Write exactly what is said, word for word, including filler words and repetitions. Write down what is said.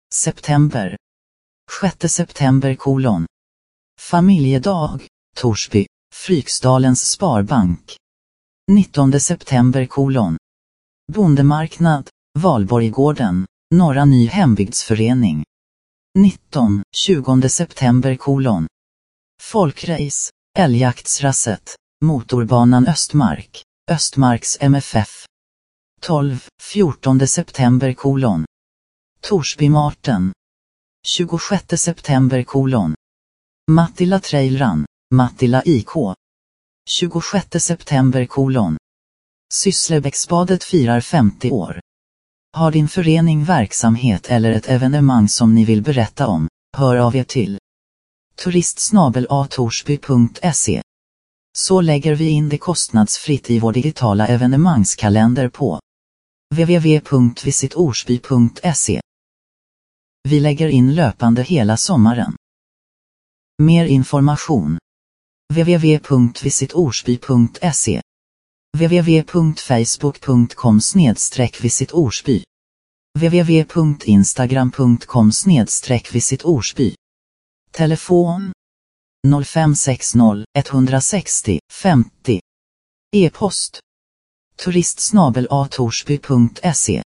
september. sjätte september kolon. Familjedag, Torsby, Fryksdalens Sparbank. nittonde september kolon. Bondemarknad, Valborggården, Norra Ny Hembygdsförening. nitton, tjugonde september kolon. Folkrace, Älgjaktsrasset, Motorbanan Östmark, Östmarks M F F. tolv, fjortonde september kolon. Torsbymarten. tjugosjätte september kolon. Mattila Trailrun, Mattila I K. tjugosjätte september kolon. Sysslebäcksbadet firar femtio år. Har din förening verksamhet eller ett evenemang som ni vill berätta om, hör av er till turist snabel a torsby punkt se. Så lägger vi in det kostnadsfritt i vår digitala evenemangskalender på w w w punkt visit orsby punkt se. Vi lägger in löpande hela sommaren. Mer information: w w w punkt visit orsby punkt se, w w w punkt facebook punkt com snedstreck visit orsby, w w w punkt instagram punkt com snedstreck visit orsby. Telefon noll fem sex noll, ett sex noll, femtio. E-post turist snabel a torsby punkt se.